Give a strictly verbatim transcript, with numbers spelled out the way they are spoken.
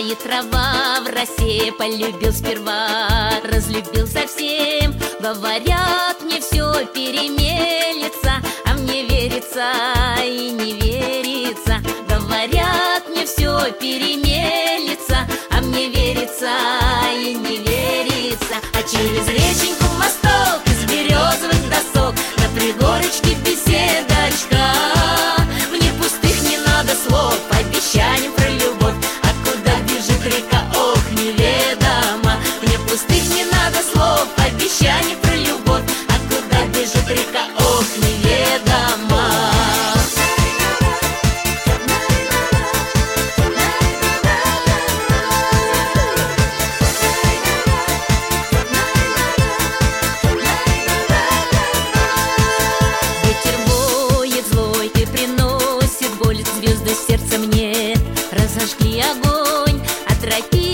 Тает трава в росе, полюбил сперва, разлюбил совсем. Говорят, мне все перемелется, а мне верится и не верится. Говорят, мне все перемелется, а мне верится и не верится. А через реченьку мосток из березовых досок, на пригорочке беседочка. Мне пустых не надо слов, обещаний про любовь. А куда бежит река, ох, неведомо. Мне пустых не надо слов, обещаний про любовь. А куда бежит река, ох, неведомо. Звезды в сердце мне, разожгли огонь от тропи.